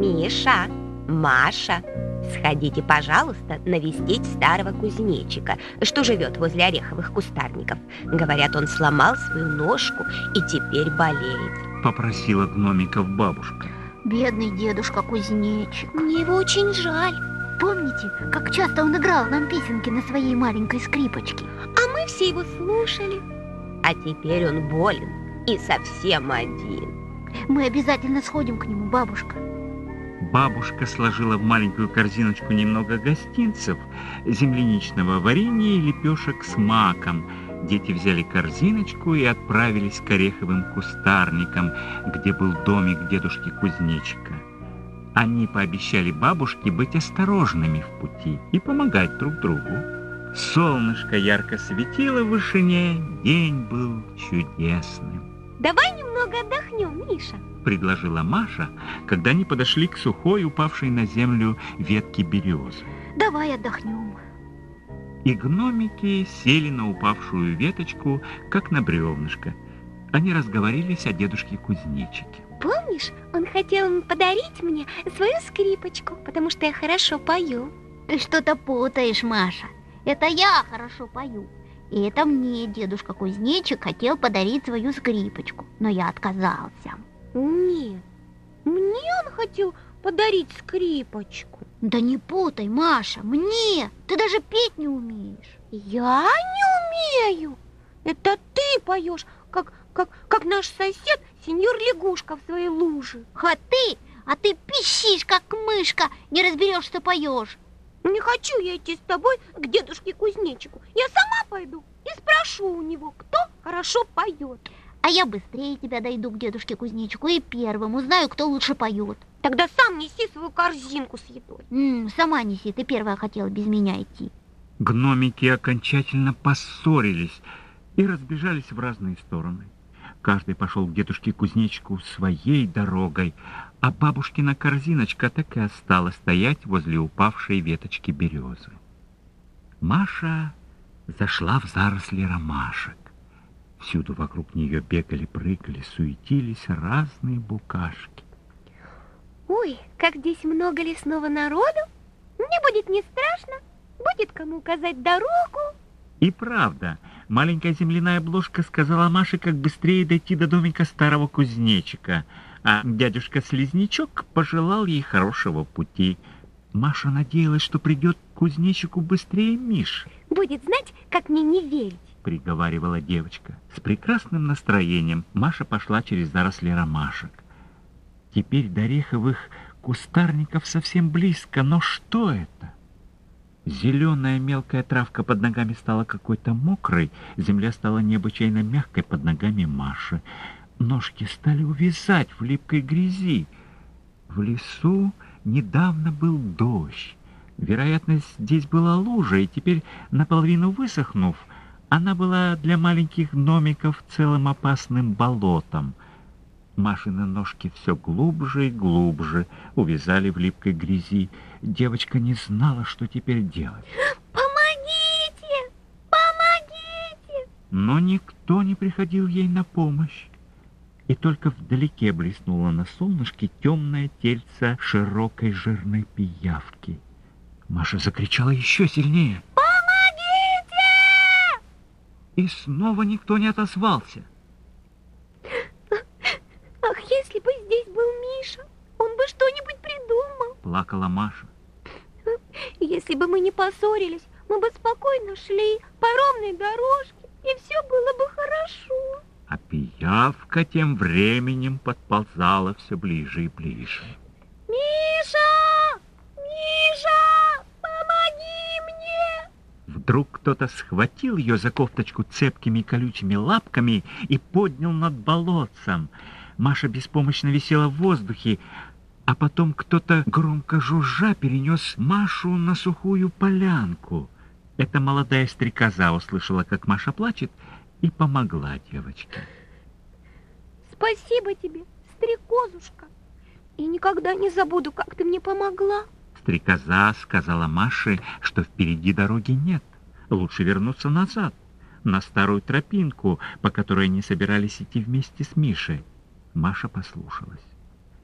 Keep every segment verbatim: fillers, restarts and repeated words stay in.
Миша, Маша, сходите, пожалуйста, навестить старого кузнечика, что живет возле ореховых кустарников. Говорят, он сломал свою ножку и теперь болеет. Попросила гномиков бабушка. Бедный дедушка кузнечик. Мне его очень жаль. Помните, как часто он играл нам песенки на своей маленькой скрипочке? А мы все его слушали. А теперь он болен и совсем один. Мы обязательно сходим к нему, бабушка. Бабушка сложила в маленькую корзиночку немного гостинцев, земляничного варенья и лепешек с маком. Дети взяли корзиночку и отправились к ореховым кустарникам, где был домик дедушки кузнечика. Они пообещали бабушке быть осторожными в пути и помогать друг другу. Солнышко ярко светило в вышине, день был чудесным. Давай немного отдохнем, Миша, предложила Маша, когда они подошли к сухой, упавшей на землю ветке березы. Давай отдохнем. И гномики сели на упавшую веточку, как на бревнышко. Они разговорились о дедушке кузнечике. Помнишь, он хотел подарить мне свою скрипочку, потому что я хорошо пою. Ты что-то путаешь, Маша. Это я хорошо пою. И это мне дедушка кузнечик хотел подарить свою скрипочку, но я отказался. Нет, мне он хотел подарить скрипочку. Да не путай, Маша, мне! Ты даже петь не умеешь. Я не умею. Это ты поешь, как, как, как наш сосед, сеньор Лягушка в своей луже. А ты, а ты пищишь, как мышка, не разберешь, что поешь. Не хочу я идти с тобой к дедушке кузнечику. Я сама пойду и спрошу у него, кто хорошо поет. А я быстрее тебя дойду к дедушке кузнечику и первым узнаю, кто лучше поет. Тогда сам неси свою корзинку с едой. М-м, сама неси, ты первая хотела без меня идти. Гномики окончательно поссорились и разбежались в разные стороны. Каждый пошел к дедушке кузнечику своей дорогой, а бабушкина корзиночка так и осталась стоять возле упавшей веточки березы. Маша зашла в заросли ромашек. Всюду вокруг нее бегали, прыгали, суетились разные букашки. Ой, как здесь много лесного народу. Мне будет не страшно, будет кому указать дорогу. И правда, маленькая земляная блошка сказала Маше, как быстрее дойти до домика старого кузнечика, а дядюшка Слизнячок пожелал ей хорошего пути. Маша надеялась, что придет к кузнечику быстрее Миши. Будет знать, как мне не верить, приговаривала девочка. С прекрасным настроением Маша пошла через заросли ромашек. Теперь до ореховых кустарников совсем близко, но что это? Зеленая мелкая травка под ногами стала какой-то мокрой, земля стала необычайно мягкой под ногами Маши. Ножки стали увязать в липкой грязи. В лесу недавно был дождь. Вероятно, здесь была лужа, и теперь, наполовину высохнув, она была для маленьких гномиков целым опасным болотом. Машины ножки все глубже и глубже увязали в липкой грязи. Девочка не знала, что теперь делать. Помогите! Помогите! Но никто не приходил ей на помощь. И только вдалеке блеснуло на солнышке темное тельце широкой жирной пиявки. Маша закричала еще сильнее. Помогите! И снова никто не отозвался. Ах, если бы здесь был Миша, он бы что-нибудь придумал. Плакала Маша. Если бы мы не поссорились, мы бы спокойно шли по ровной дорожке, и все было бы хорошо. А пиявка тем временем подползала все ближе и ближе. Миша! Миша! Помоги мне! Вдруг кто-то схватил ее за кофточку цепкими колючими лапками и поднял над болотцем. Маша беспомощно висела в воздухе, а потом кто-то громко жужжа перенес Машу на сухую полянку. Эта молодая стрекоза услышала, как Маша плачет, и помогла девочке. Спасибо тебе, стрекозушка. И никогда не забуду, как ты мне помогла. Стрекоза сказала Маше, что впереди дороги нет. Лучше вернуться назад, на старую тропинку, по которой они собирались идти вместе с Мишей. Маша послушалась.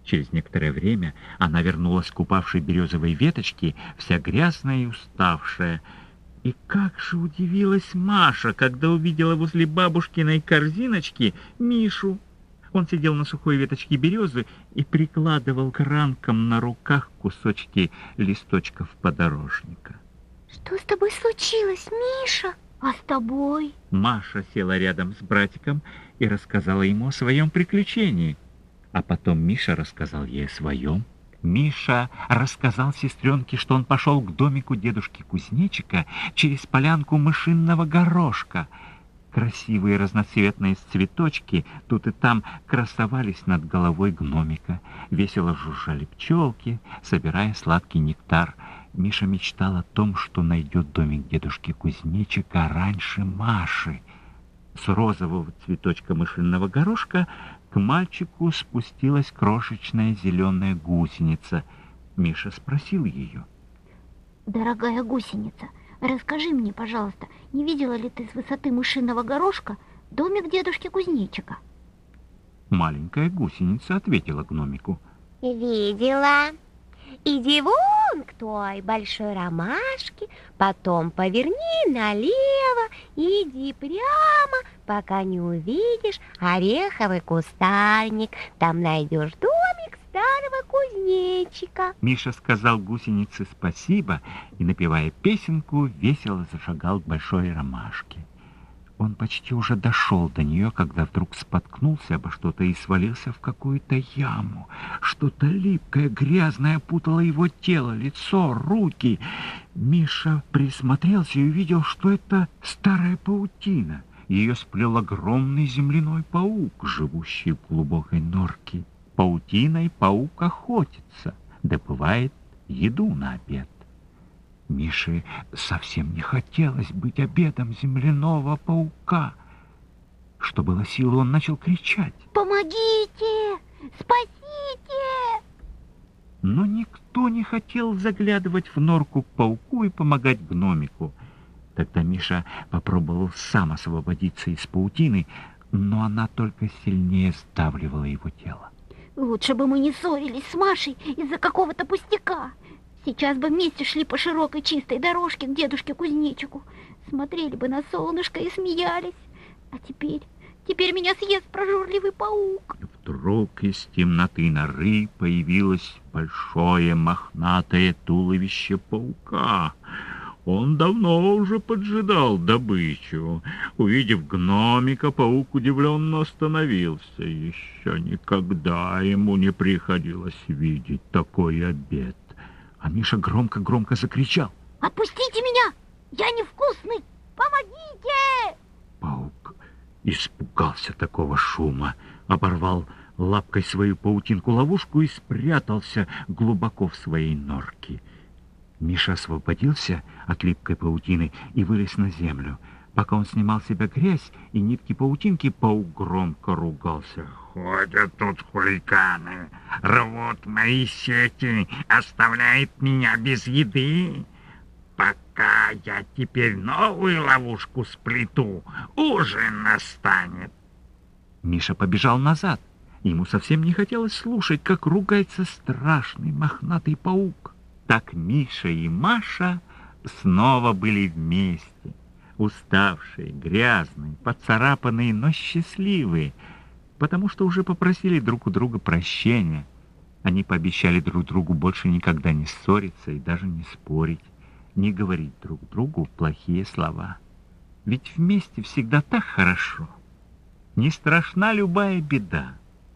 Через некоторое время она вернулась к упавшей березовой веточке, вся грязная и уставшая. И как же удивилась Маша, когда увидела возле бабушкиной корзиночки Мишу. Он сидел на сухой веточке березы и прикладывал к ранкам на руках кусочки листочков подорожника. Что с тобой случилось, Миша? А с тобой? Маша села рядом с братиком и рассказала ему о своем приключении. А потом Миша рассказал ей о своем. Миша рассказал сестренке, что он пошел к домику дедушки Кузнечика через полянку мышиного горошка. Красивые разноцветные цветочки тут и там красовались над головой гномика. Весело жужжали пчелки, собирая сладкий нектар. Миша мечтал о том, что найдет домик дедушки Кузнечика раньше Маши. С розового цветочка мышиного горошка к мальчику спустилась крошечная зеленая гусеница. Миша спросил ее. Дорогая гусеница, расскажи мне, пожалуйста, не видела ли ты с высоты мышиного горошка домик дедушки Кузнечика? Маленькая гусеница ответила гномику. Видела. Иди вон к той большой ромашке, потом поверни налево и иди прямо, пока не увидишь ореховый кустарник. Там найдешь домик старого кузнечика. Миша сказал гусенице спасибо и, напевая песенку, весело зашагал к большой ромашке. Он почти уже дошел до нее, когда вдруг споткнулся обо что-то и свалился в какую-то яму. Что-то липкое, грязное опутало его тело, лицо, руки. Миша присмотрелся и увидел, что это старая паутина. Ее сплел огромный земляной паук, живущий в глубокой норке. Паутиной паук охотится, добывает еду на обед. Мише совсем не хотелось быть обедом земляного паука. Что было силы, он начал кричать. «Помогите! Спасите!» Но никто не хотел заглядывать в норку к пауку и помогать гномику. Тогда Миша попробовал сам освободиться из паутины, но она только сильнее сдавливала его тело. Лучше бы мы не ссорились с Машей из-за какого-то пустяка. Сейчас бы вместе шли по широкой чистой дорожке к дедушке Кузнечику, смотрели бы на солнышко и смеялись. А теперь, теперь меня съест прожорливый паук. Вдруг из темноты норы появилось большое мохнатое туловище паука. Он давно уже поджидал добычу. Увидев гномика, паук удивленно остановился. Еще никогда ему не приходилось видеть такой обед. А Миша громко-громко закричал. «Отпустите меня! Я невкусный! Помогите!» Паук испугался такого шума, оборвал лапкой свою паутинку-ловушку и спрятался глубоко в своей норке. Миша освободился от липкой паутины и вылез на землю. Пока он снимал с себя грязь и нитки паутинки, паук громко ругался. «Ходят тут хулиганы, рвут мои сети, оставляют меня без еды. Пока я теперь новую ловушку сплету, ужин настанет». Миша побежал назад. Ему совсем не хотелось слушать, как ругается страшный мохнатый паук. Так Миша и Маша снова были вместе. Уставшие, грязные, поцарапанные, но счастливые, потому что уже попросили друг у друга прощения. Они пообещали друг другу больше никогда не ссориться и даже не спорить, не говорить друг другу плохие слова. Ведь вместе всегда так хорошо. Не страшна любая беда.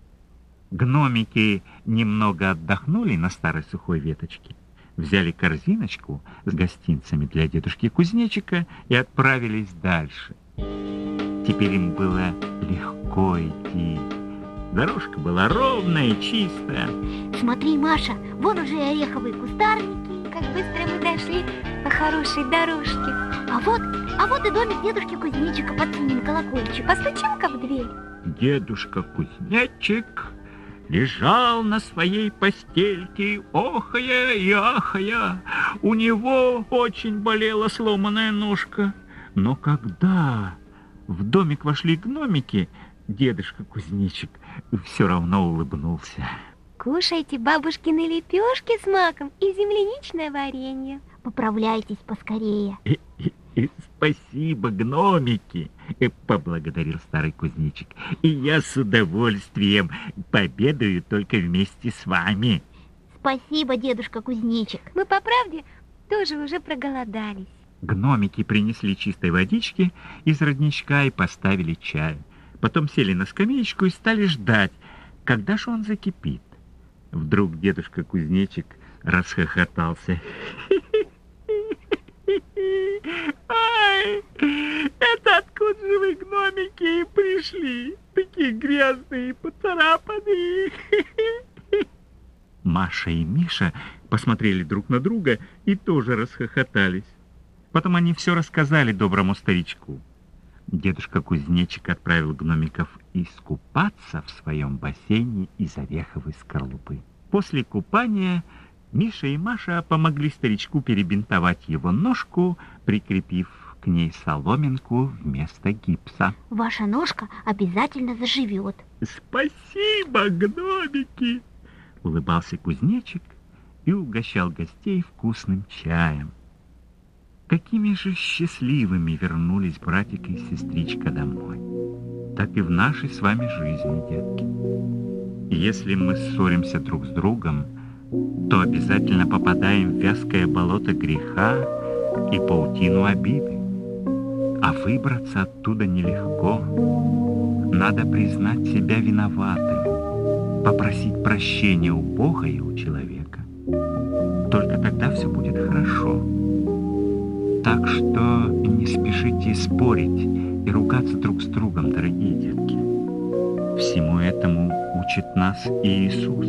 Гномики немного отдохнули на старой сухой веточке, взяли корзиночку с гостинцами для дедушки Кузнечика и отправились дальше. Теперь им было легко идти. Дорожка была ровная и чистая. Смотри, Маша, вон уже и ореховые кустарники. Как быстро мы дошли по хорошей дорожке. А вот, а вот и домик дедушки Кузнечика под синим колокольчиком. Постучим-ка в дверь. Дедушка Кузнечик лежал на своей постельке, охая и ахая. У него очень болела сломанная ножка. Но когда в домик вошли гномики, дедушка Кузнечик все равно улыбнулся. Кушайте бабушкины лепешки с маком и земляничное варенье. Поправляйтесь поскорее. И, и, и спасибо, гномики, э, поблагодарил старый кузнечик. И я с удовольствием пообедаю только вместе с вами. Спасибо, дедушка Кузнечик. Мы, по правде, тоже уже проголодались. Гномики принесли чистой водички из родничка и поставили чай. Потом сели на скамеечку и стали ждать, когда же он закипит. Вдруг дедушка Кузнечик расхохотался. Ай, это откуда же вы, гномики, пришли? Такие грязные, поцарапанные. Маша и Миша посмотрели друг на друга и тоже расхохотались. Потом они все рассказали доброму старичку. Дедушка Кузнечик отправил гномиков искупаться в своем бассейне из ореховой скорлупы. После купания Миша и Маша помогли старичку перебинтовать его ножку, прикрепив к ней соломинку вместо гипса. Ваша ножка обязательно заживет. Спасибо, гномики! Улыбался кузнечик и угощал гостей вкусным чаем. Какими же счастливыми вернулись братик и сестричка домой. Так и в нашей с вами жизни, детки. И если мы ссоримся друг с другом, то обязательно попадаем в вязкое болото греха и паутину обиды. А выбраться оттуда нелегко. Надо признать себя виноватым, попросить прощения у Бога и у человека. Только тогда все будет хорошо. Так что не спешите спорить и ругаться друг с другом, дорогие детки. Всему этому учит нас и Иисус.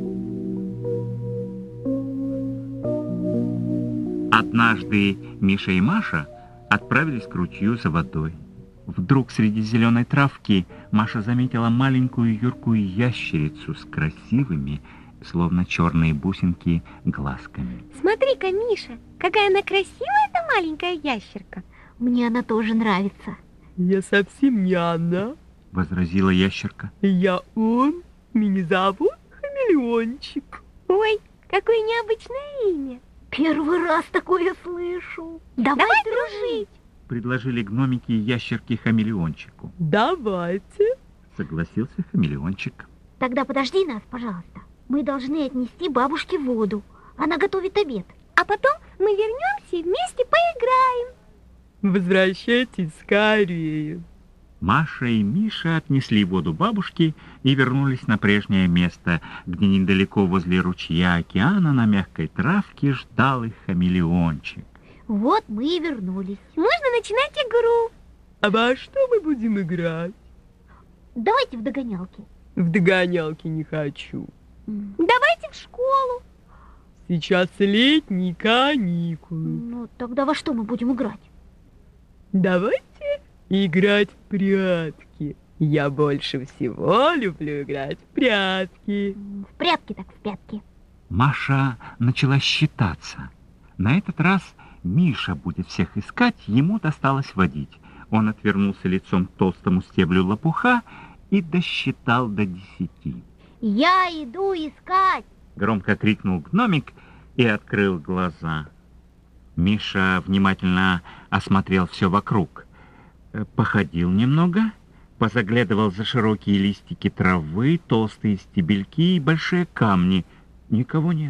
Однажды Миша и Маша отправились к ручью за водой. Вдруг среди зеленой травки Маша заметила маленькую юркую ящерицу с красивыми, словно черные бусинки, глазками. Смотри-ка, Миша, какая она красивая, эта маленькая ящерка. Мне она тоже нравится. Я совсем не она. Возразила ящерка. Я он. Меня зовут Хамелеончик. Ой, какое необычное имя. Первый раз такое слышу. Давай, Давай дружить. дружить. Предложили гномики и ящерки Хамелеончику. Давайте. Согласился Хамелеончик. Тогда подожди нас, пожалуйста. Мы должны отнести бабушке воду. Она готовит обед. А потом мы вернемся и вместе поиграем. Возвращайтесь скорее. Маша и Миша отнесли воду бабушке и вернулись на прежнее место, где недалеко возле ручья океана на мягкой травке ждал их Хамелеончик. Вот мы и вернулись. Можно начинать игру. А во что мы будем играть? Давайте в догонялки. В догонялки не хочу. Давайте в школу. Сейчас летние каникулы. Ну, тогда во что мы будем играть? Давайте играть в прятки. Я больше всего люблю играть в прятки. В прятки так в пятки. Маша начала считаться. На этот раз Миша будет всех искать, ему досталось водить. Он отвернулся лицом к толстому стеблю лопуха и досчитал до десяти. Я иду искать. Громко крикнул гномик и открыл глаза. Миша внимательно осмотрел все вокруг. Походил немного, позаглядывал за широкие листики травы, толстые стебельки и большие камни. Никого нет.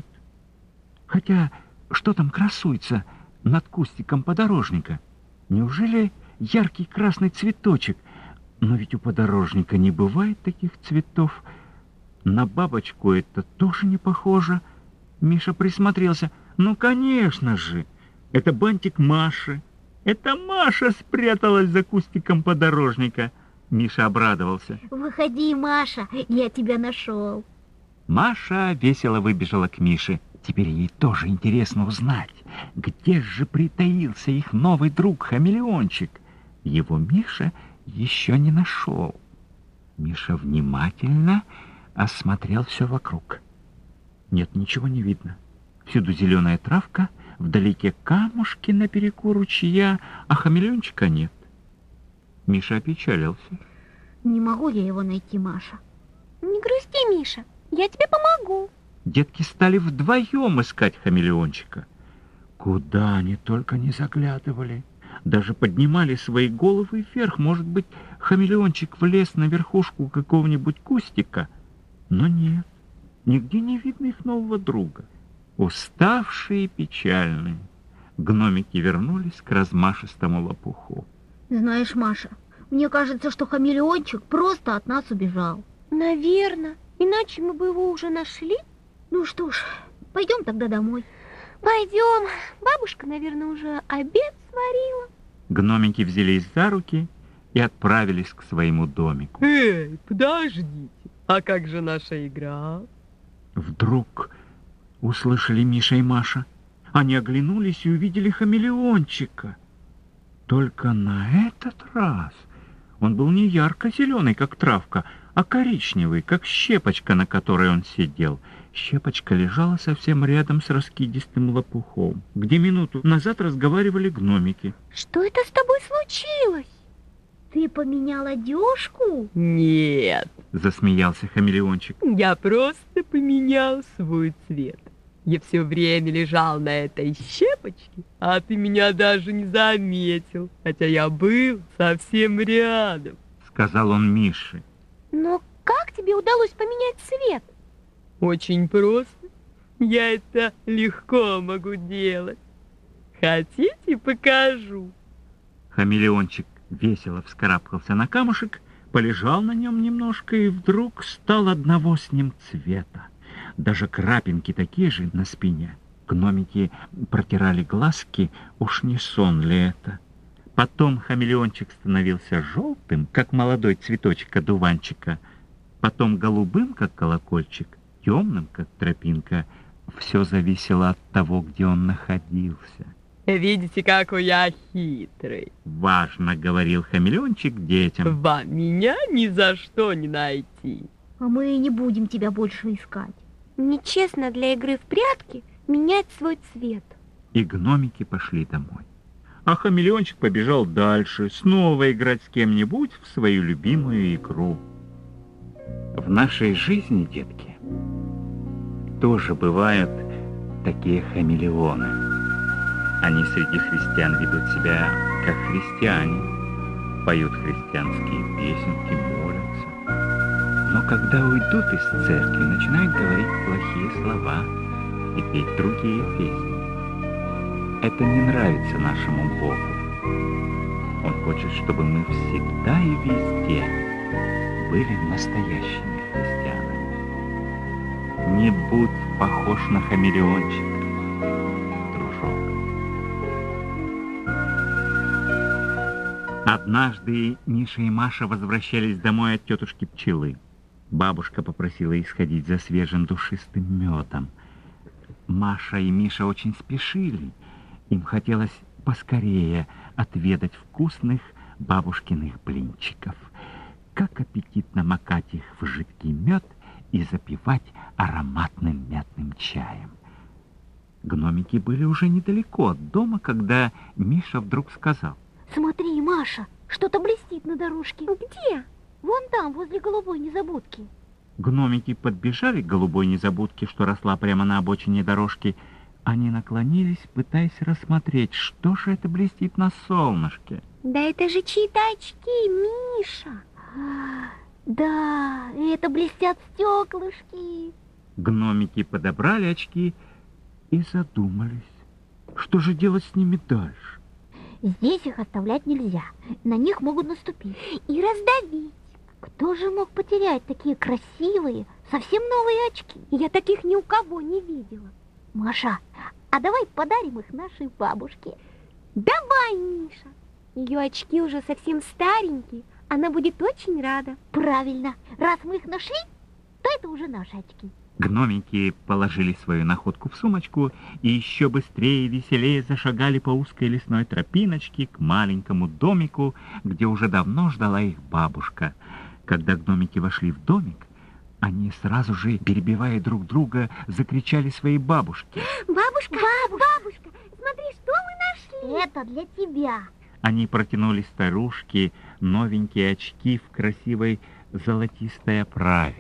Хотя, что там красуется над кустиком подорожника? Неужели яркий красный цветочек? Но ведь у подорожника не бывает таких цветов. На бабочку это тоже не похоже. Миша присмотрелся. Ну, конечно же, это бантик Маши. Это Маша спряталась за кустиком подорожника. Миша обрадовался. Выходи, Маша, я тебя нашел. Маша весело выбежала к Мише. Теперь ей тоже интересно узнать, где же притаился их новый друг Хамелеончик. Его Миша еще не нашел. Миша внимательно осмотрел все вокруг. Нет, ничего не видно. Всюду зеленая травка, вдалеке камушки на берегу ручья, а Хамелеончика нет. Миша опечалился. Не могу я его найти, Маша. Не грусти, Миша. Я тебе помогу. Детки стали вдвоем искать хамелеончика. Куда они только не заглядывали. Даже поднимали свои головы вверх. Может быть, хамелеончик влез на верхушку какого-нибудь кустика. Но нет, нигде не видно их нового друга. Уставшие и печальные, гномики вернулись к размашистому лопуху. Знаешь, Маша, мне кажется, что хамелеончик просто от нас убежал. Наверное, иначе мы бы его уже нашли. Ну что ж, пойдем тогда домой. Пойдем. Бабушка, наверное, уже обед сварила. Гномики взялись за руки и отправились к своему домику. Эй, подождите, а как же наша игра? Вдруг услышали Миша и Маша. Они оглянулись и увидели хамелеончика. Только на этот раз он был не ярко-зеленый, как травка, а коричневый, как щепочка, на которой он сидел. Щепочка лежала совсем рядом с раскидистым лопухом, где минуту назад разговаривали гномики. Что это с тобой случилось? Ты поменял одежку? Нет, Засмеялся хамелеончик. я просто поменял свой цвет. Я все время лежал на этой щепочке, а ты меня даже не заметил, хотя я был совсем рядом. Сказал он Мише. Но как тебе удалось поменять цвет? Очень просто. Я это легко могу делать. Хотите, покажу? Хамелеончик весело вскарабкался на камушек, полежал на нем немножко и вдруг стал одного с ним цвета. Даже крапинки такие же на спине. Гномики протирали глазки, уж не сон ли это. Потом хамелеончик становился желтым, как молодой цветочек одуванчика, потом голубым, как колокольчик, темным, как тропинка. Все зависело от того, где он находился. Видите, какой я хитрый. Важно, говорил хамелеончик детям. Вам меня ни за что не найти. А мы и не будем тебя больше искать. Нечестно для игры в прятки менять свой цвет. И гномики пошли домой. А хамелеончик побежал дальше, снова играть с кем-нибудь в свою любимую игру. В нашей жизни, детки, тоже бывают такие хамелеоны. Они среди христиан ведут себя как христиане, поют христианские песенки, молятся. Но когда уйдут из церкви, начинают говорить плохие слова и петь другие песни. Это не нравится нашему Богу. Он хочет, чтобы мы всегда и везде были настоящими христианами. Не будь похож на хамелеончика, дружок. Однажды Миша и Маша возвращались домой от тетушки Пчелы. Бабушка попросила их сходить за свежим душистым медом. Маша и Миша очень спешили. Им хотелось поскорее отведать вкусных бабушкиных блинчиков. Как аппетитно макать их в жидкий мед и запивать ароматным мятным чаем. Гномики были уже недалеко от дома, когда Миша вдруг сказал. Смотри, Маша, что-то блестит на дорожке. Где? Вон там, возле голубой незабудки. Гномики подбежали к голубой незабудке, что росла прямо на обочине дорожки. Они наклонились, пытаясь рассмотреть, что же это блестит на солнышке. Да это же чьи-то очки, Миша. Да, это блестят стеклышки. Гномики подобрали очки и задумались, что же делать с ними дальше. Здесь их оставлять нельзя. На них могут наступить И раздавить. Кто же мог потерять такие красивые, совсем новые очки? Я таких ни у кого не видела. Маша, а давай подарим их нашей бабушке. Давай, Миша. Ее очки уже совсем старенькие. Она будет очень рада. Правильно. Раз мы их нашли, то это уже наши очки. Гномики положили свою находку в сумочку и еще быстрее и веселее зашагали по узкой лесной тропиночке к маленькому домику, где уже давно ждала их бабушка. Когда гномики вошли в домик, они сразу же, перебивая друг друга, закричали своей бабушке. Бабушка, бабушка, смотри, что мы нашли. Это для тебя. Они протянули старушке новенькие очки в красивой золотистой оправе.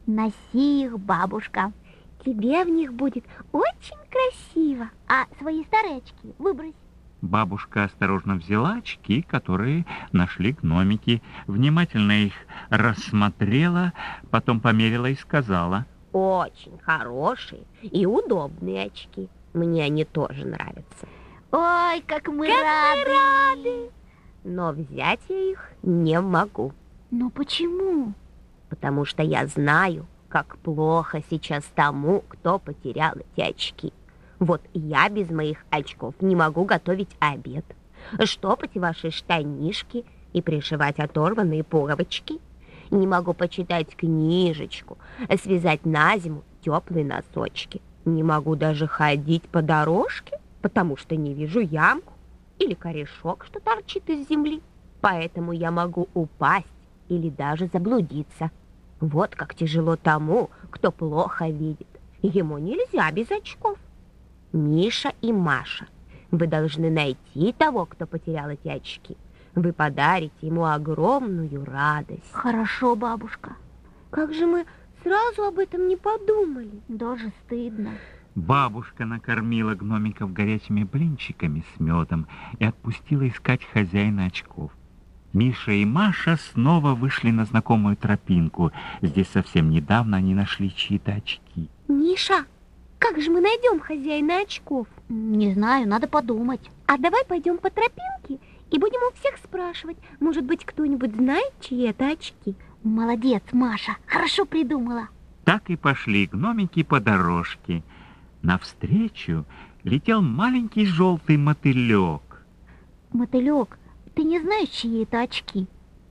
Носи их, бабушка. Тебе в них будет очень красиво. А свои старые очки выбрось. Бабушка осторожно взяла очки, которые нашли гномики, внимательно их рассмотрела, потом померила и сказала: Очень хорошие и удобные очки. Мне они тоже нравятся. Ой, как мы Как рады. мы рады! Но взять я их не могу, Но почему? потому что я знаю, как плохо сейчас тому, кто потерял эти очки. Вот я без моих очков не могу готовить обед, штопать ваши штанишки и пришивать оторванные пуговички. Не могу почитать книжечку, связать на зиму теплые носочки. Не могу даже ходить по дорожке, потому что не вижу ямку или корешок, что торчит из земли. Поэтому я могу упасть или даже заблудиться. Вот как тяжело тому, кто плохо видит. Ему нельзя без очков. Миша и Маша, вы должны найти того, кто потерял эти очки. Вы подарите ему огромную радость. Хорошо, бабушка. Как же мы сразу об этом не подумали? Даже стыдно. Бабушка накормила гномиков горячими блинчиками с медом и отпустила искать хозяина очков. Миша и Маша снова вышли на знакомую тропинку. Здесь совсем недавно они нашли чьи-то очки. Миша, как же мы найдем хозяина очков? Не знаю, надо подумать. А давай пойдем по тропинке и будем у всех спрашивать. Может быть, кто-нибудь знает, чьи это очки? Молодец, Маша, хорошо придумала. Так и пошли гномики по дорожке. Навстречу летел маленький желтый мотылек. Мотылек, ты не знаешь, чьи это очки?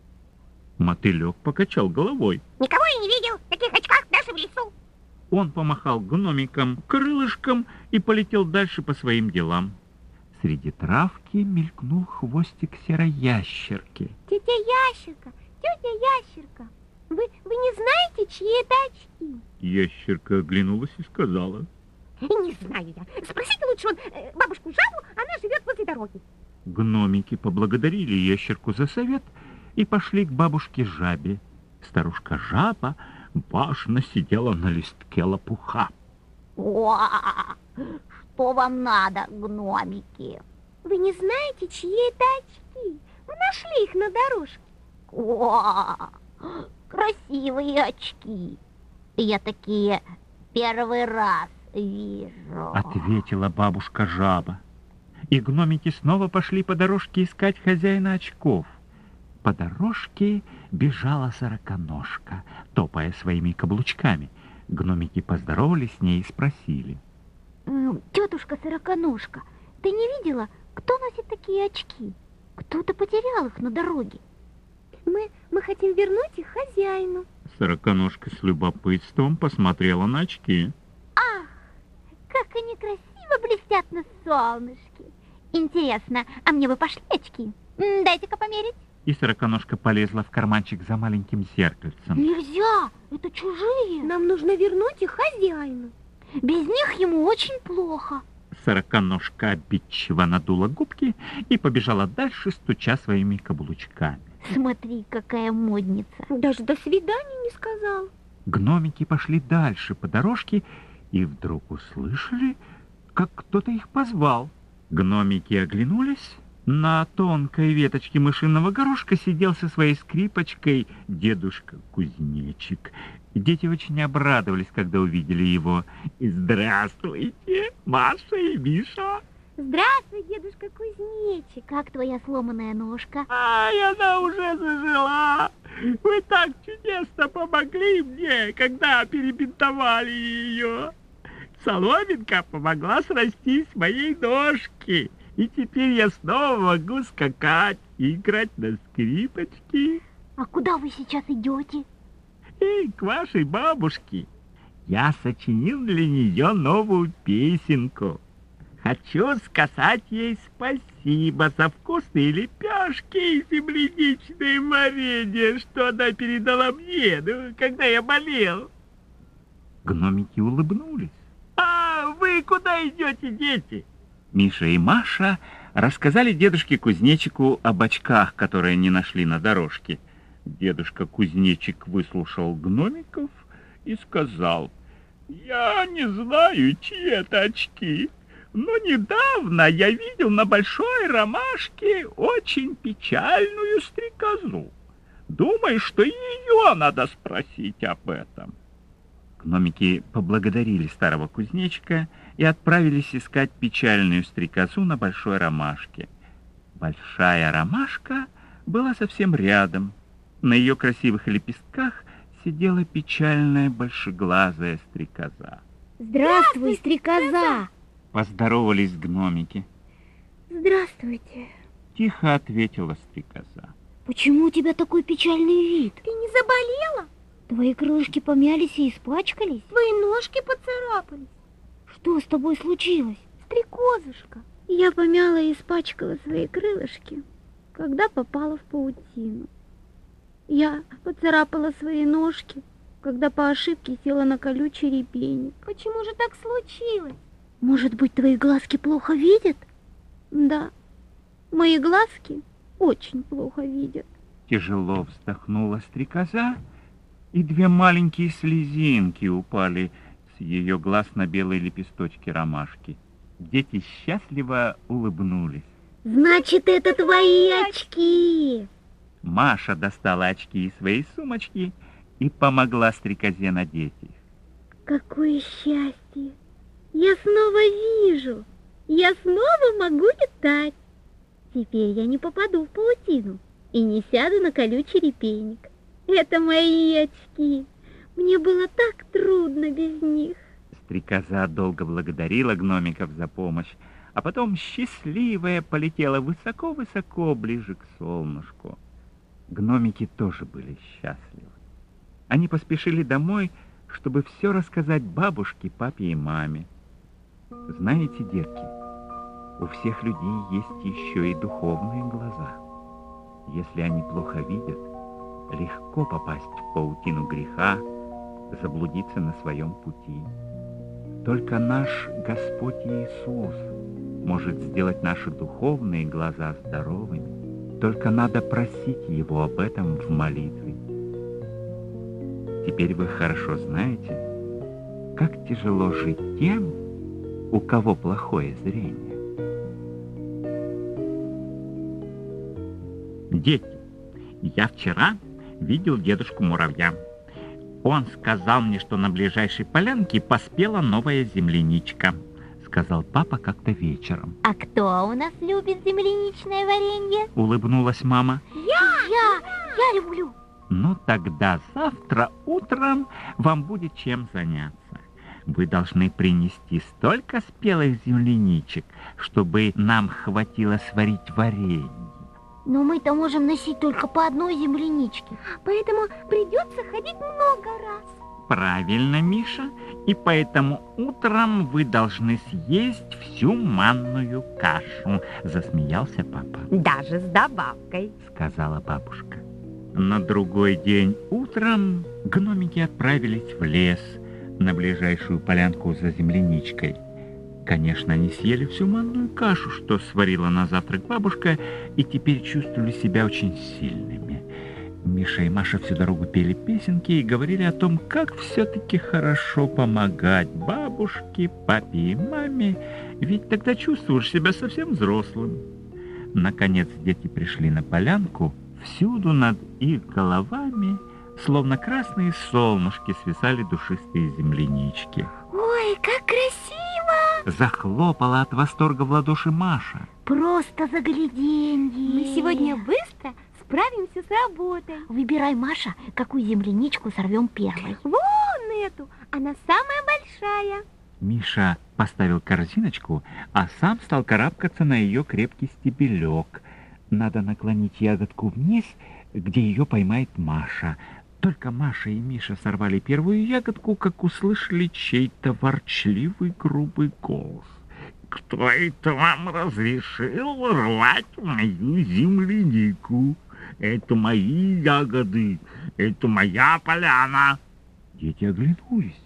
Мотылек покачал головой. Никого я не видел в таких очках даже в лесу. Он помахал гномикам крылышком и полетел дальше по своим делам. Среди травки мелькнул хвостик серой ящерки. Тетя Ящерка, тетя Ящерка, вы, вы не знаете, чьи это очки? Ящерка оглянулась и сказала: Не знаю я. Спросите лучше он, э, бабушку Жабу, она живет возле дороги. Гномики поблагодарили ящерку за совет и пошли к бабушке Жабе. Старушка Жаба важно сидела на листке лопуха. О, что вам надо, гномики? Вы не знаете, чьи это очки? Мы нашли их на дорожке. О, красивые очки. Я такие первый раз вижу. Ответила бабушка Жаба. И гномики снова пошли по дорожке искать хозяина очков. По дорожке бежала сороконожка, топая своими каблучками. Гномики поздоровались с ней и спросили: М, Тетушка Сороконожка, ты не видела, кто носит такие очки? Кто-то потерял их на дороге. Мы, мы хотим вернуть их хозяину. Сороконожка с любопытством посмотрела на очки. Ах, как они красиво блестят на солнышке. Интересно, а мне бы пошли очки? М, Дайте-ка померить. И сороконожка полезла в карманчик за маленьким зеркальцем. Нельзя, это чужие. Нам нужно вернуть их хозяину. Без них ему очень плохо. Сороконожка обидчиво надула губки и побежала дальше, стуча своими каблучками. Смотри, какая модница. Даже до свидания не сказал. Гномики пошли дальше по дорожке и вдруг услышали, как кто-то их позвал. Гномики оглянулись. На тонкой веточке мышиного горошка сидел со своей скрипочкой дедушка Кузнечик. Дети очень обрадовались, когда увидели его. «Здравствуйте, Маша и Миша!» Здравствуй, дедушка Кузнечик. Как твоя сломанная ножка? «Ай, она уже зажила! Вы так чудесно помогли мне, когда перебинтовали ее! Соломинка помогла срастись моей ножке, и теперь я снова могу скакать и играть на скрипочке. А куда вы сейчас идете? И к вашей бабушке я сочинил для нее новую песенку. Хочу сказать ей спасибо за вкусные лепешки и земляничное варенье, что она передала мне, ну, когда я болел». Гномики улыбнулись. «А вы куда идете, дети?» Миша и Маша рассказали дедушке Кузнечику об очках, которые они нашли на дорожке. Дедушка Кузнечик выслушал гномиков и сказал: «Я не знаю, чьи это очки, но недавно я видел на большой ромашке очень печальную стрекозу. Думаю, что и ее надо спросить об этом». Гномики поблагодарили старого кузнечика и отправились искать печальную стрекозу на большой ромашке. Большая ромашка была совсем рядом. На ее красивых лепестках сидела печальная большеглазая стрекоза. Здравствуй, стрекоза! Поздоровались гномики. Здравствуйте. Тихо ответила стрекоза. Почему у тебя такой печальный вид? Ты не заболела? Твои крылышки помялись и испачкались? Твои ножки поцарапались? Что с тобой случилось? Стрекозушка. Я помяла и испачкала свои крылышки, когда попала в паутину. Я поцарапала свои ножки, когда по ошибке села на колючий репейник. Почему же так случилось? Может быть, твои глазки плохо видят? Да, мои глазки очень плохо видят. Тяжело вздохнула стрекоза, и две маленькие слезинки упали с ее глаз на белые лепесточки ромашки. Дети счастливо улыбнулись. Значит, это твои очки. Маша достала очки из своей сумочки и помогла стрекозе надеть их. Какое счастье! Я снова вижу! Я снова могу летать! Теперь я не попаду в паутину и не сяду на колючий репейник. Это мои очки! Мне было так трудно без них. Стрекоза долго благодарила гномиков за помощь, а потом счастливая полетела высоко-высоко ближе к солнышку. Гномики тоже были счастливы. Они поспешили домой, чтобы все рассказать бабушке, папе и маме. Знаете, детки, у всех людей есть еще и духовные глаза. Если они плохо видят, легко попасть в паутину греха, заблудиться на своем пути. Только наш Господь Иисус может сделать наши духовные глаза здоровыми. Только надо просить Его об этом в молитве. Теперь вы хорошо знаете, как тяжело жить тем, у кого плохое зрение. Дети, я вчера видел дедушку Муравья. Он сказал мне, что на ближайшей полянке поспела новая земляничка, сказал папа как-то вечером. А кто у нас любит земляничное варенье? Улыбнулась мама. Я! Я! Я люблю! Ну тогда завтра утром вам будет чем заняться. Вы должны принести столько спелых земляничек, чтобы нам хватило сварить варенье. Но мы-то можем носить только по одной земляничке. Поэтому придется ходить много раз. Правильно, Миша. И поэтому утром вы должны съесть всю манную кашу, засмеялся папа. Даже с добавкой, сказала бабушка. На другой день утром гномики отправились в лес на ближайшую полянку за земляничкой. Конечно, они съели всю манную кашу, что сварила на завтрак бабушка, и теперь чувствовали себя очень сильными. Миша и Маша всю дорогу пели песенки и говорили о том, как все-таки хорошо помогать бабушке, папе и маме, ведь тогда чувствуешь себя совсем взрослым. Наконец дети пришли на полянку, всюду над их головами, словно красные солнышки, свисали душистые землянички. Ой, как красиво! Захлопала от восторга в ладоши Маша. Просто загляденье! Мы сегодня быстро справимся с работой. Выбирай, Маша, какую земляничку сорвем первой. Вон эту, она самая большая. Миша поставил корзиночку, а сам стал карабкаться на ее крепкий стебелек. Надо наклонить ягодку вниз, где ее поймает Маша. Только Маша и Миша сорвали первую ягодку, как услышали чей-то ворчливый грубый голос. «Кто это вам разрешил рвать мою землянику? Это мои ягоды, это моя поляна!» Дети оглянулись.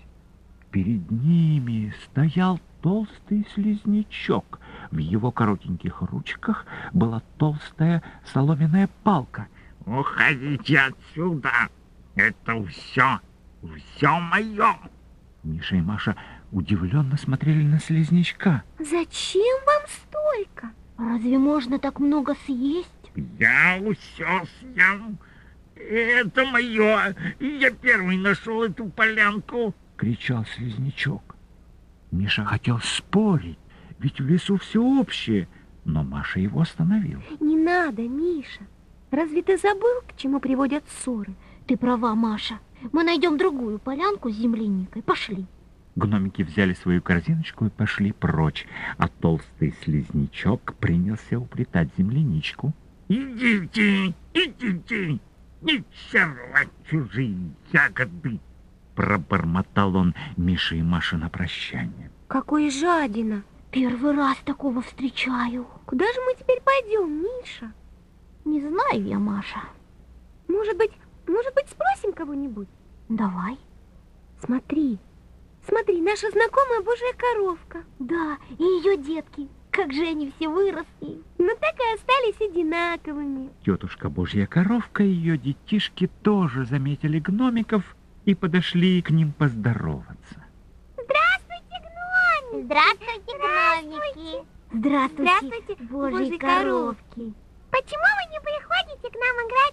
Перед ними стоял толстый слизнячок. В его коротеньких ручках была толстая соломенная палка. «Уходите отсюда! Это все Все мое. Миша и Маша удивленно смотрели на слизнячка. Зачем вам столько? Разве можно так много съесть? Я все съем. Это мое. Я первый нашел эту полянку, кричал слизнячок. Миша хотел спорить, ведь в лесу все общее, но Маша его остановила. Не надо, Миша. Разве ты забыл, к чему приводят ссоры? Ты права, Маша. Мы найдем другую полянку с земляникой. Пошли. Гномики взяли свою корзиночку и пошли прочь, а толстый слизнячок принялся уплетать земляничку. «Идите, идите, не сорвать чужие ягоды!» Пробормотал он Мише и Маше на прощание. Какой жадина! Первый раз такого встречаю. Куда же мы теперь пойдем, Миша? Не знаю я, Маша. Может быть, может быть, спросим кого-нибудь? Давай. Смотри, смотри, наша знакомая божья коровка. Да, и ее детки. Как же они все выросли. Ну так и остались одинаковыми. Тетушка божья коровка и ее детишки тоже заметили гномиков и подошли к ним поздороваться. Здравствуйте, гномики! Здравствуйте, гномики! Здравствуйте, Здравствуйте, божьи божьи коровки! Почему вы не приходите к нам играть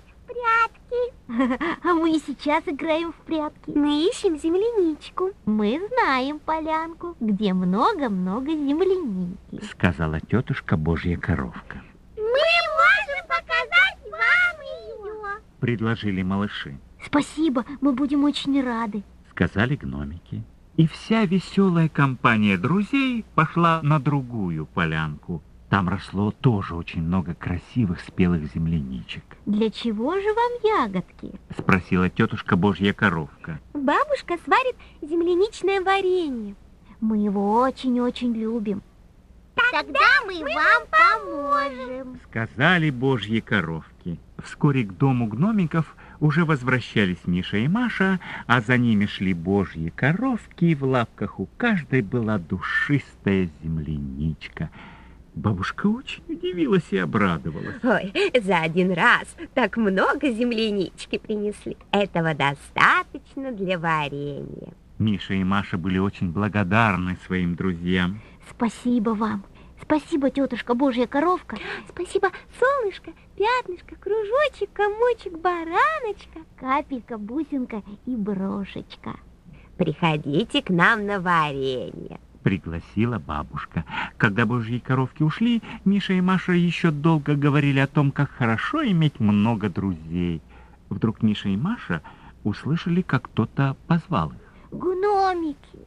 в прятки? А мы сейчас играем в прятки. Мы ищем земляничку. Мы знаем полянку, где много-много земляники, сказала тетушка божья коровка. Мы можем показать вам ее, предложили малыши. Спасибо, мы будем очень рады, сказали гномики. И вся веселая компания друзей пошла на другую полянку. Там росло тоже очень много красивых спелых земляничек. Для чего же вам ягодки? Спросила тетушка божья коровка. Бабушка сварит земляничное варенье. Мы его очень-очень любим. Тогда мы вам поможем, сказали божьи коровки. Вскоре к дому гномиков уже возвращались Миша и Маша, а за ними шли божьи коровки, и в лапках у каждой была душистая земляничка. Бабушка очень удивилась и обрадовалась. Ой, за один раз так много землянички принесли. Этого достаточно для варенья. Миша и Маша были очень благодарны своим друзьям. Спасибо вам. Спасибо, тетушка божья коровка. Спасибо, солнышко, пятнышко, кружочек, комочек, бараночка, капелька, бусинка и брошечка. Приходите к нам на варенье, пригласила бабушка. Когда божьи коровки ушли, Миша и Маша еще долго говорили о том, как хорошо иметь много друзей. Вдруг Миша и Маша услышали, как кто-то позвал их. Гномики,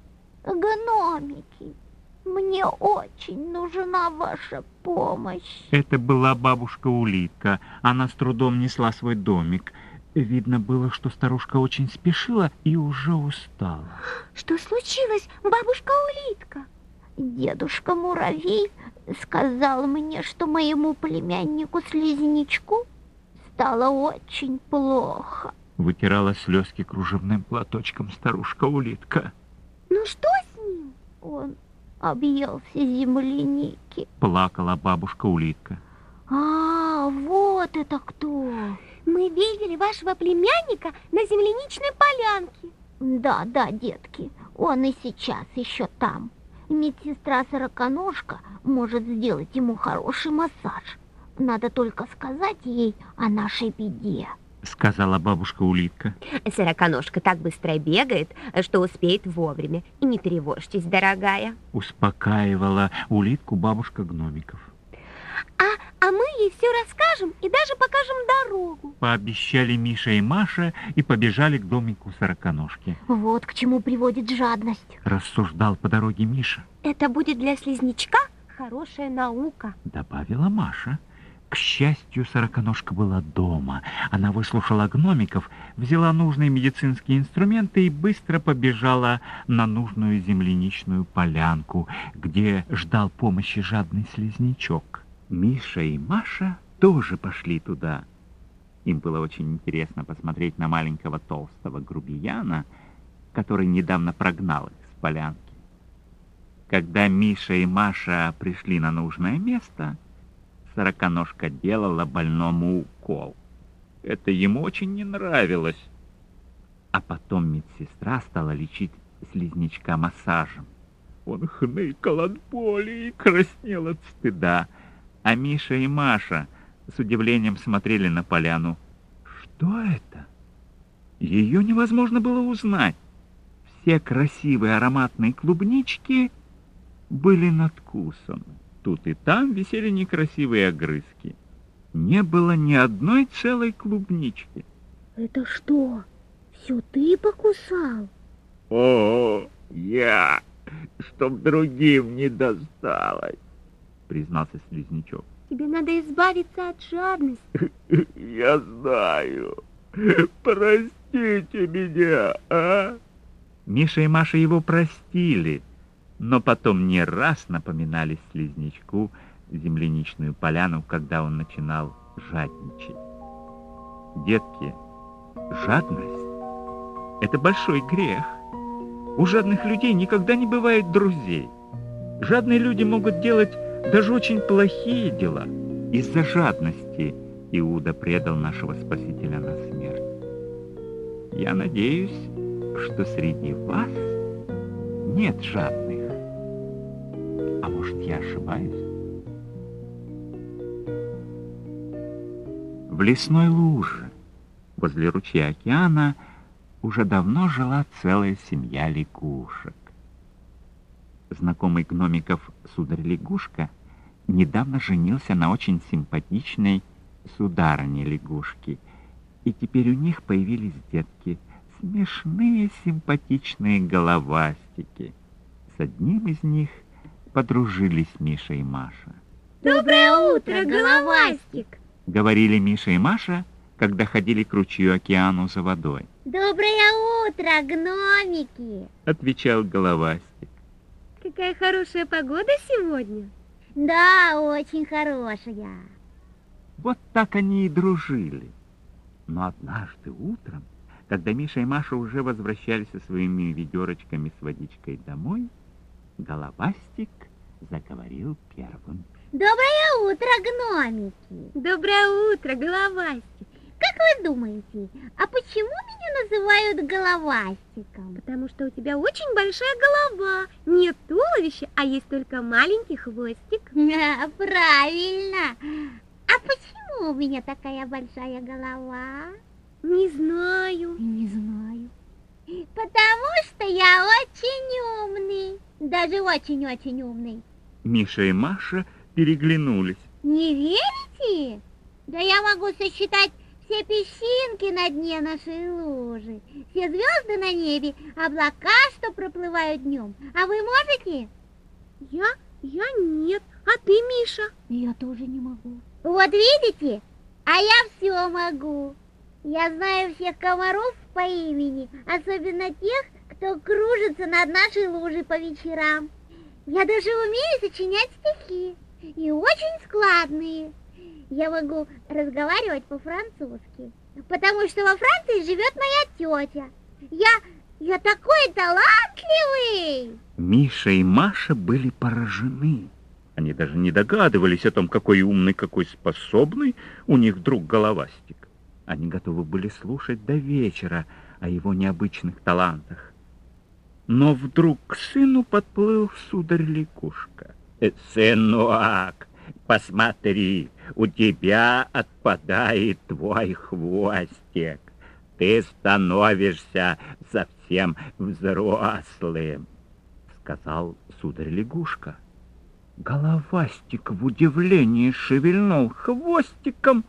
гномики, мне очень нужна ваша помощь. Это была бабушка-улитка. Она с трудом несла свой домик. Видно было, что старушка очень спешила и уже устала. Что случилось, бабушка-улитка? Дедушка Муравей сказал мне, что моему племяннику-слизнячку стало очень плохо. Вытирала слезки кружевным платочком старушка-улитка. Ну что с ним? Он объел все земляники. Плакала бабушка-улитка. А, вот это кто! Мы видели вашего племянника на земляничной полянке. Да, да, детки, он и сейчас еще там. Медсестра Сороконожка может сделать ему хороший массаж. Надо только сказать ей о нашей беде, сказала бабушка-улитка. Сороконожка так быстро бегает, что успеет вовремя. И не тревожьтесь, дорогая, успокаивала улитку бабушка гномиков. А, а мы ей все расскажем и даже покажем дорогу, пообещали Миша и Маша и побежали к домику Сороконожки. Вот к чему приводит жадность, рассуждал по дороге Миша. Это будет для слизнячка хорошая наука, добавила Маша. К счастью, Сороконожка была дома. Она выслушала гномиков, взяла нужные медицинские инструменты и быстро побежала на нужную земляничную полянку, где ждал помощи жадный слизнячок. Миша и Маша тоже пошли туда. Им было очень интересно посмотреть на маленького толстого грубияна, который недавно прогнал их с полянки. Когда Миша и Маша пришли на нужное место, Сороконожка делала больному укол. Это ему очень не нравилось. А потом медсестра стала лечить слизнячка массажем. Он хныкал от боли и краснел от стыда. А Миша и Маша с удивлением смотрели на поляну. Что это? Ее невозможно было узнать. Все красивые ароматные клубнички были надкусаны. Тут и там висели некрасивые огрызки. Не было ни одной целой клубнички. Это что, все ты покусал? О, я, чтоб другим не досталось, признался слизнячок. Тебе надо избавиться от жадности. Я знаю. Простите меня, а? Миша и Маша его простили, но потом не раз напоминали слизнячку земляничную поляну, когда он начинал жадничать. Детки, жадность — это большой грех. У жадных людей никогда не бывает друзей. Жадные люди могут делать даже очень плохие дела. Из-за жадности Иуда предал нашего Спасителя на смерть. Я надеюсь, что среди вас нет жадных. А может, я ошибаюсь? В лесной луже возле ручья океана уже давно жила целая семья лягушек. Знакомый гномиков сударь-лягушка недавно женился на очень симпатичной сударыне-лягушке, и теперь у них появились детки, смешные симпатичные головастики. С одним из них подружились Миша и Маша. Доброе утро, головастик! Говорили Миша и Маша, когда ходили к ручью океану за водой. Доброе утро, гномики! Отвечал головастик. Какая хорошая погода сегодня. Да, очень хорошая. Вот так они и дружили. Но однажды утром, когда Миша и Маша уже возвращались со своими ведерочками с водичкой домой, головастик заговорил первым. Доброе утро, гномики! Доброе утро, головастик! Как вы думаете, а почему меня называют головастиком? Потому что у тебя очень большая голова. Нет туловища, а есть только маленький хвостик. А, правильно! А почему у меня такая большая голова? Не знаю. Не знаю. Потому что я очень умный. Даже очень-очень умный. Миша и Маша переглянулись. Не верите? Да я могу сосчитать все песчинки на дне нашей лужи, все звезды на небе, облака, что проплывают днем. А вы можете? Я? Я нет. А ты, Миша? Я тоже не могу. Вот видите? А я все могу. Я знаю всех комаров по имени, особенно тех, кто кружится над нашей лужей по вечерам. Я даже умею сочинять стихи, и очень складные. Я могу разговаривать по-французски, потому что во Франции живет моя тетя. Я, я такой талантливый! Миша и Маша были поражены. Они даже не догадывались о том, какой умный, какой способный у них друг головастик. Они готовы были слушать до вечера о его необычных талантах. Но вдруг к сыну подплыл сударь-лягушка. «Сынок, посмотри, у тебя отпадает твой хвостик. Ты становишься совсем взрослым», — сказал сударь-лягушка. Головастик в удивлении шевельнул хвостиком,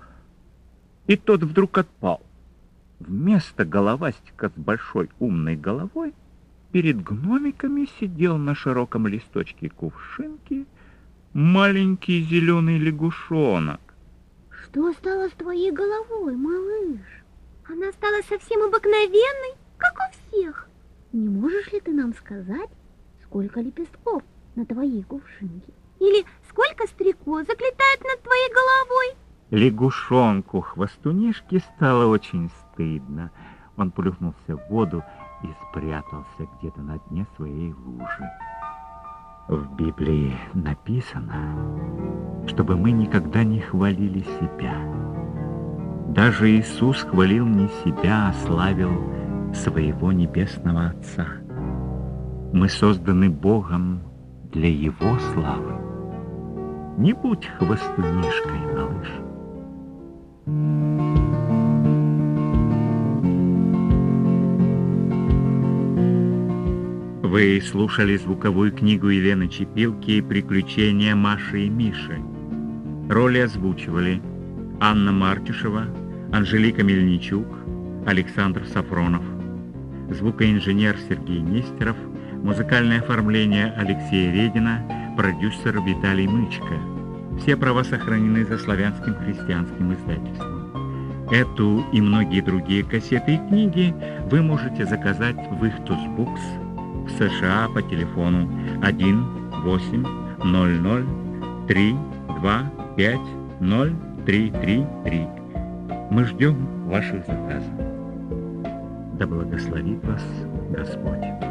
и тот вдруг отпал. Вместо головастика с большой умной головой перед гномиками сидел на широком листочке кувшинки маленький зеленый лягушонок. Что стало с твоей головой, малыш? Она стала совсем обыкновенной, как у всех. Не можешь ли ты нам сказать, сколько лепестков на твоей кувшинке? Или сколько стрекоз заклетает над твоей головой? Лягушонку-хвостунишке стало очень стыдно. Он плюхнулся в воду и спрятался где-то на дне своей лужи. В Библии написано, чтобы мы никогда не хвалили себя. Даже Иисус хвалил не себя, а славил своего Небесного Отца. Мы созданы Богом для Его славы. Не будь хвостунишкой, малыш. Вы слушали звуковую книгу Елены Чепилки «Приключения Маши и Миши». Роли озвучивали Анна Мартюшева, Анжелика Мельничук, Александр Сафронов, звукоинженер Сергей Нестеров, музыкальное оформление Алексея Редина, продюсер Виталий Мычко. Все права сохранены за славянским христианским издательством. Эту и многие другие кассеты и книги вы можете заказать в Ихтус Букс в США по телефону один восемь ноль ноль три два пять ноль три три три. Мы ждем ваших заказов. Да благословит вас Господь.